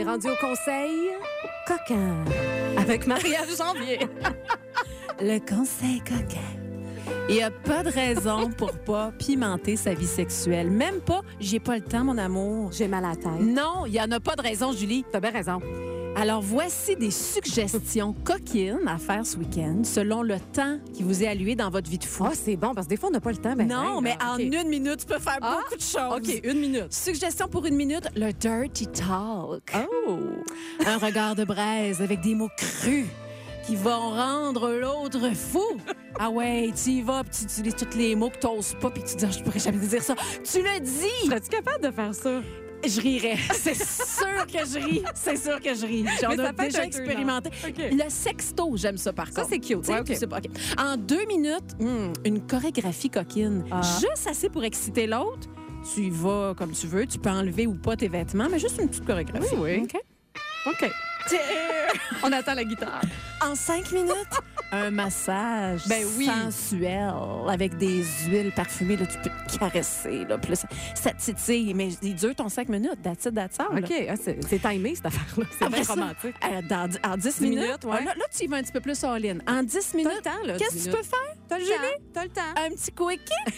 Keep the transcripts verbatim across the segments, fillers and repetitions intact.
est rendu au conseil coquin avec Marie-Ève Janvier. Le conseil coquin. Il n'y a pas de raison pour pas pimenter sa vie sexuelle. Même pas, j'ai pas le temps, mon amour. J'ai mal à la tête. Non, il n'y en a pas de raison, Julie. T'as bien raison. Alors, voici des suggestions coquines à faire ce week-end selon le temps qui vous est alloué dans votre vie de fou. Ah, c'est bon, parce que des fois, on n'a pas le temps. Ben, non, ben, mais là. en OK. une minute, tu peux faire Ah, beaucoup de choses. OK, une minute. Suggestion pour une minute, le dirty talk. Oh! Un regard de braise avec des mots crus qui vont rendre l'autre fou. Ah ouais, tu y vas, puis tu utilises tous les mots que tu n'oses pas, puis tu dis, ah, je pourrais jamais dire ça. Tu le dis! Serais-tu capable de faire ça? Je rirais. C'est sûr que je ris. C'est sûr que je ris. J'en Mais ça ai peut être déjà un peu expérimenté. long. OK. Le sexto, j'aime ça par Ça, contre. c'est cute. Tu sais, Ouais, OK. c'est pas- OK. En deux minutes, hmm, une chorégraphie coquine. Ah. Juste assez pour exciter l'autre. Tu y vas comme tu veux. Tu peux enlever ou pas tes vêtements, mais juste une petite chorégraphie. Oui, oui. OK? OK. On attend la guitare. En cinq minutes, un massage Ben oui. sensuel avec des huiles parfumées. Là, tu peux te caresser. Là, puis là, ça, ça te titille. Mais il dure ton cinq minutes. That's it, that's all, là. OK. Ah, c'est, c'est timé, cette affaire-là. C'est Après bien ça, romantique. euh, dans, en dix dix minutes, minutes, ouais. ah, là, là, tu y vas un petit peu plus all-in. En dix T'as minutes, le temps, là. qu'est-ce dix que tu minutes. peux faire? T'as le Julie? temps. T'as le temps. Un petit quickie?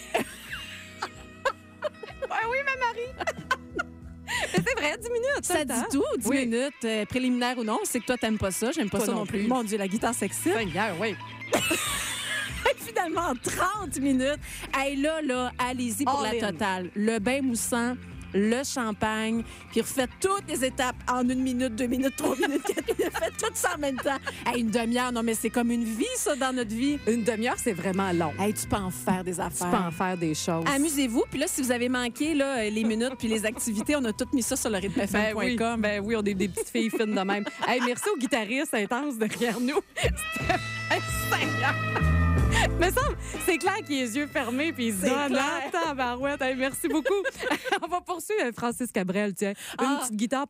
Ah oui, ma Marie. Mais c'est vrai, dix minutes. t'as Ça le dit temps. tout, dix Oui. minutes, euh, préliminaire ou non. C'est que toi, t'aimes pas ça. J'aime pas Toi ça non non plus. plus. Mon Dieu, la guitare sexy. Seigneur, oui. Finalement, en trente minutes. Hey, là, là, allez-y pour All la in. totale. Le bain moussant, le champagne, puis refaites toutes les étapes en une minute, deux minutes, trois minutes, quatre minutes. Faites tout ça en même temps. Hey, une demi-heure, non, mais c'est comme une vie, ça, dans notre vie. Une demi-heure, c'est vraiment long. Hey, tu peux en faire des Tu affaires. peux en faire des choses. Amusez-vous. Puis là, si vous avez manqué là, les minutes puis les activités, on a tout mis ça sur le rythme f Ben m point oui, com. ben oui, on est des petites filles fines de même. Hey, merci aux guitaristes intenses derrière nous. C'était hey, Seigneur. Mais ça, c'est clair qu'il a les yeux fermés puis il se C'est donne clair. en tabarouette. Hey, merci beaucoup. On va poursuivre Francis Cabrel, tiens. Une Ah. petite guitare